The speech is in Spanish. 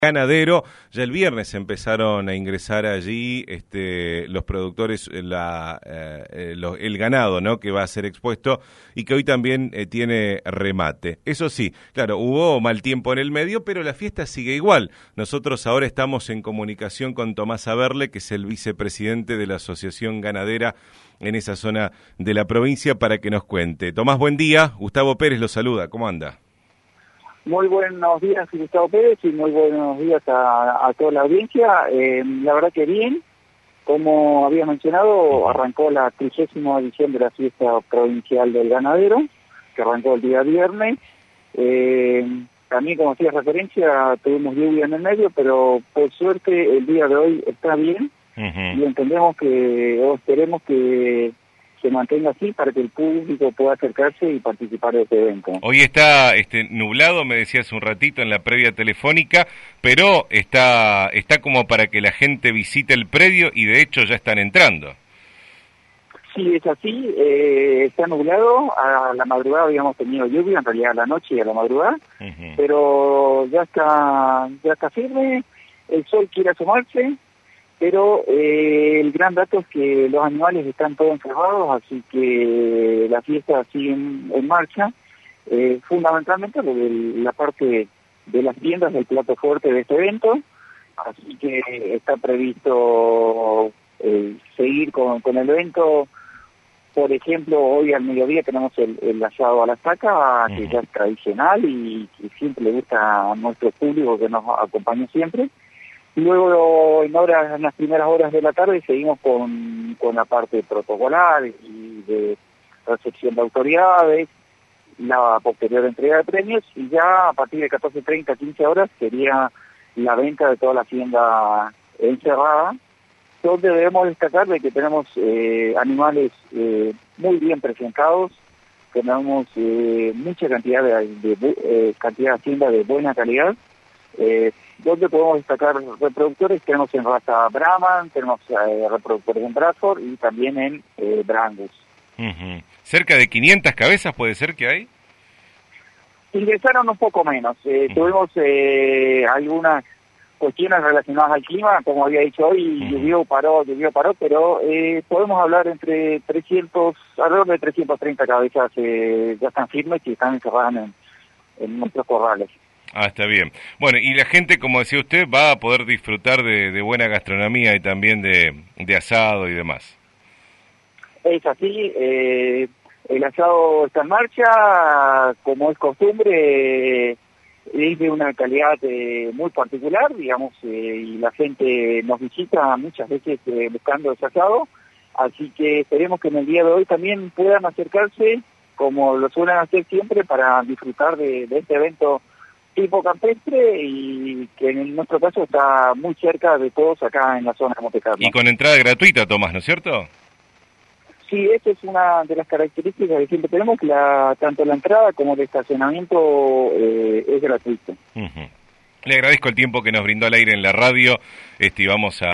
Ganadero. Ya el viernes empezaron a ingresar allí los productores, el ganado, ¿no?, que va a ser expuesto y que hoy también tiene remate. Eso sí, claro, hubo mal tiempo en el medio, pero la fiesta sigue igual. Nosotros ahora estamos en comunicación con Tomás Aberle, que es el vicepresidente de la Asociación Ganadera en esa zona de la provincia, para que nos cuente. Tomás, buen día. Gustavo Pérez lo saluda. ¿Cómo anda? Muy buenos días, Gustavo Pérez, y muy buenos días a toda la audiencia. La verdad que bien, como había mencionado, arrancó la 30ª edición de la fiesta provincial del ganadero, que arrancó el día viernes. También, como hacía referencia, tuvimos lluvia en el medio, pero por suerte el día de hoy está bien, y entendemos o esperemos que se mantenga así para que el público pueda acercarse y participar de este evento. Hoy está nublado, me decías un ratito en la previa telefónica, pero está como para que la gente visite el predio y de hecho ya están entrando. Sí, es así, está nublado. A la madrugada habíamos tenido lluvia, en realidad a la noche y a la madrugada, pero ya está firme, el sol quiere asomarse. Pero el gran dato es que los animales están todos encerrados, así que la fiesta sigue en marcha, fundamentalmente porque la parte de las tiendas del plato fuerte de este evento, así que está previsto seguir con el evento. Por ejemplo, hoy al mediodía tenemos el asado a la estaca, que ya es tradicional y que siempre le gusta a nuestro público que nos acompaña siempre. Luego, en las primeras horas de la tarde, seguimos con la parte protocolar y de recepción de autoridades, la posterior entrega de premios, y ya a partir de 14:30, 15 horas, sería la venta de toda la hacienda encerrada, donde debemos destacar de que tenemos animales muy bien presentados, tenemos mucha cantidad cantidad de hacienda de buena calidad, donde podemos destacar reproductores. Tenemos en raza Brahman, tenemos reproductores en Bradford y también en Brangus. ¿Cerca de 500 cabezas puede ser que hay? Ingresaron un poco menos. Tuvimos algunas cuestiones relacionadas al clima, como había dicho hoy, llovió, paró, pero podemos hablar alrededor de 330 cabezas ya están firmes y están encerradas en nuestros corrales. Ah, está bien. Bueno, y la gente, como decía usted, va a poder disfrutar de buena gastronomía y también de asado y demás. Es así, el asado está en marcha, como es costumbre, es de una calidad muy particular, digamos, y la gente nos visita muchas veces buscando ese asado, así que esperemos que en el día de hoy también puedan acercarse, como lo suelen hacer siempre, para disfrutar de este evento tipo campestre, y que en nuestro caso está muy cerca de todos acá en la zona de Montecarlo. Y con entrada gratuita, Tomás, ¿no es cierto? Sí, esa es una de las características que siempre tenemos, que tanto la entrada como el estacionamiento es gratuito. Le agradezco el tiempo que nos brindó al aire en la radio, y vamos a